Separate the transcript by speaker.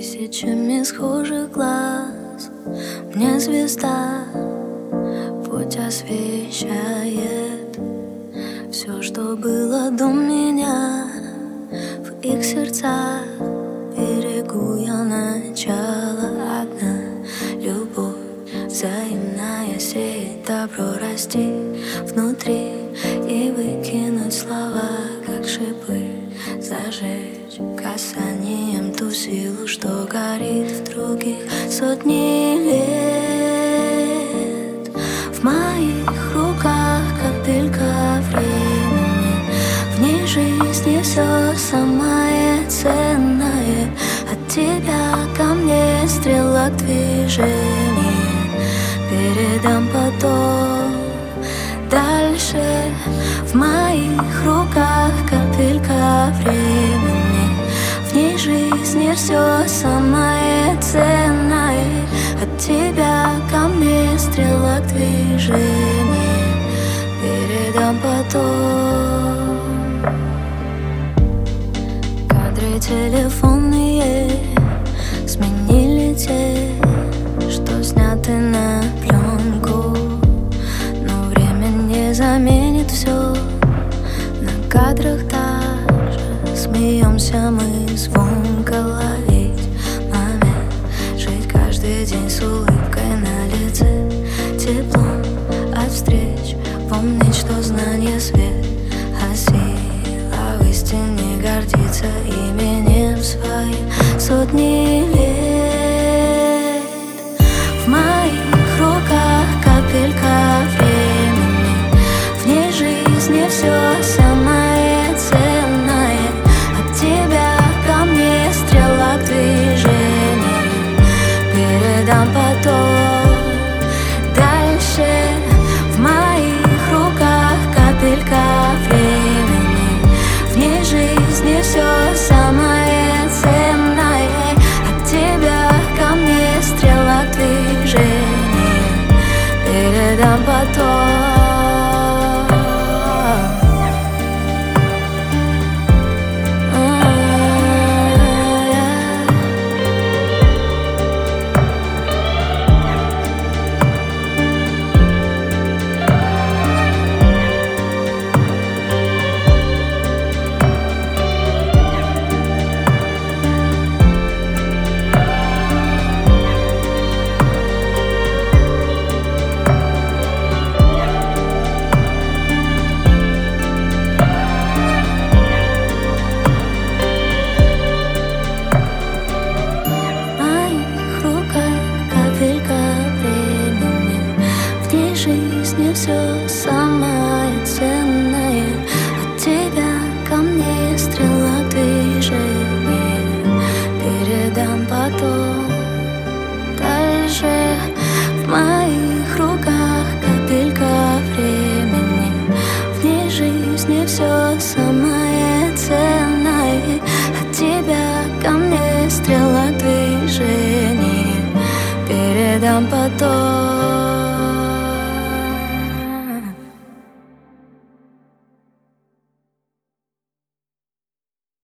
Speaker 1: Тысячами схожих глаз мне звезда путь освещает. Все, что было до меня, в их сердцах берегу я начало. Одна любовь взаимная сеет добро, расти внутри и выкинуть слова, как шипы, зажечь касанием ту силу, что горит в других сотни лет. В моих руках капелька времени, в ней жизни все самое ценное. От тебя ко мне стрелок движения, передам потом дальше. В моих руках капелька времени, в ней жизни все самое ценное. От тебя ко мне стрелок движения, передам потом. Кадры телефонные сменили те, что сняты на пленку, но время не заменит все. На кадрах даже смеемся мы звонко, ловить момент, жить каждый день с улыбкой на лице, теплом от встреч, помнить, что знание свет, а сила в истине гордиться именем своим сотни лет. В моих руках капелька времени, в ней жизни все самое ценное. От тебя ко мне стрелок движения, передам потом дальше. В моих руках капелька времени, в ней жизни все самое ценное. От тебя ко мне стрелок движения, передам потом. Жизни все самое ценное. От тебя ко мне стрелок движения, передам потом дальше. В моих руках капелька времени, в ней жизни все самое ценное. От тебя ко мне стрелок движения, передам потом.